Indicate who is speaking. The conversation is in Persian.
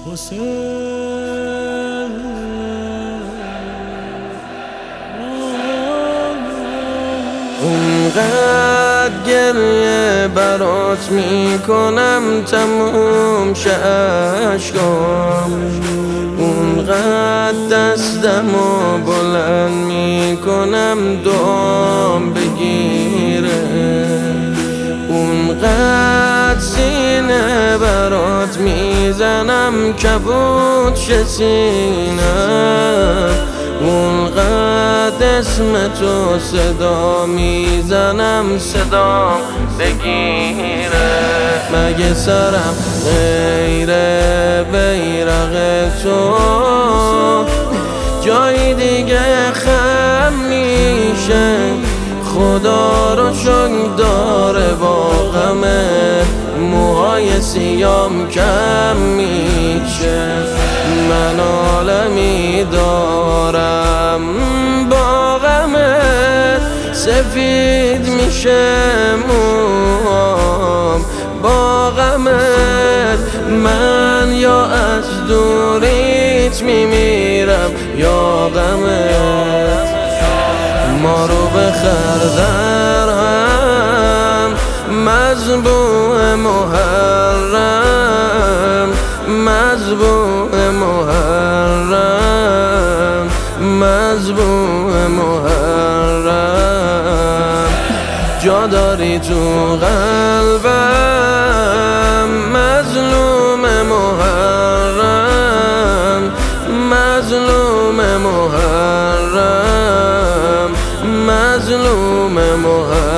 Speaker 1: حسین
Speaker 2: اونقدر گریه برات میکنم تموم شه عشقام، اونقدر دستمو بلند میکنم دعام بگیره، اونقدر سینه برات میزنم کبود شه سینم، اونقدر اسم تو صدا میزنم صدام بگیره. مگه سرم غیر بیرق تو جای دیگه خم میشه؟ خدا رو شکر داره با غمه موهای سیام کم میشه. من عالمی دارم با غمت سفید میشه موام، با غمت من یا از دوریت میمیرم یا غمت ما رو بخردرم مذبوح محرم، مذبوح محرم، مذبوح محرم، جا داری تو قلبم مظلوم محرم، مظلوم محرم، مظلوم محرم.